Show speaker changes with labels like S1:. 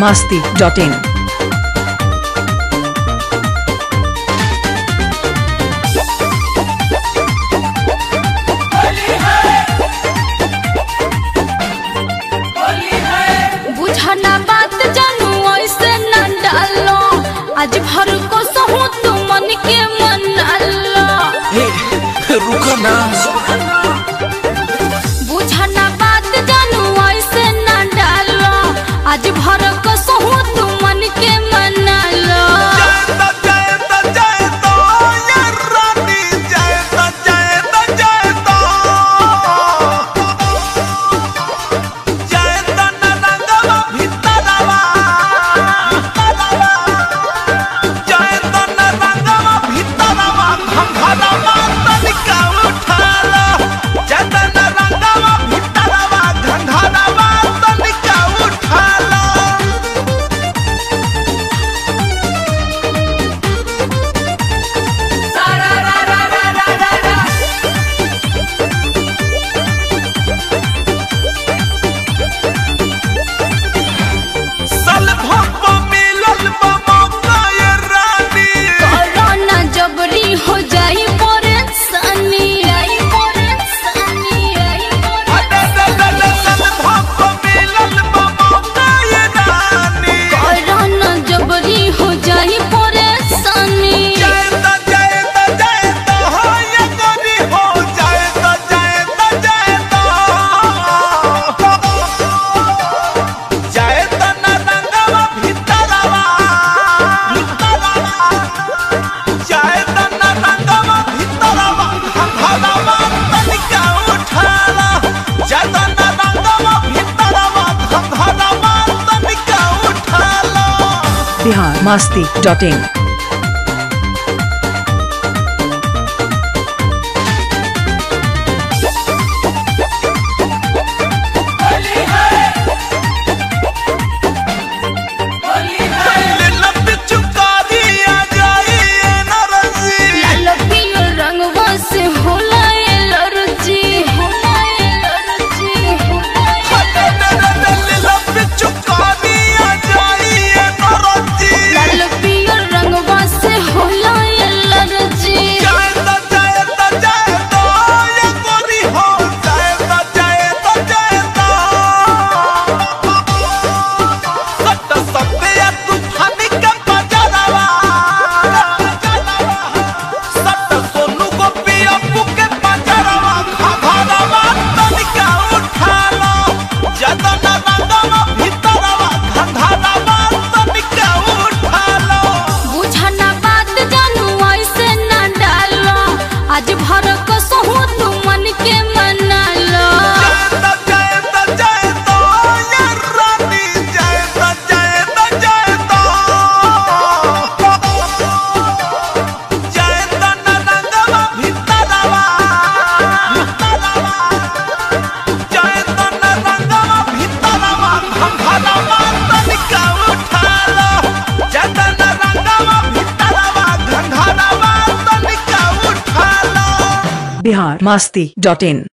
S1: biharmasti.in।
S2: बुझना बात जानू ऐसे न डालो, आज भर को सहू तू मन के मनालो।
S3: रुको ना,
S2: बुझना बात जानू ऐसे न डालो, आज भर को सहू तू मन के मनालो।
S1: biharmasti.in।
S2: आज भर को सहू तू मन के मनालो।
S1: biharmasti.in।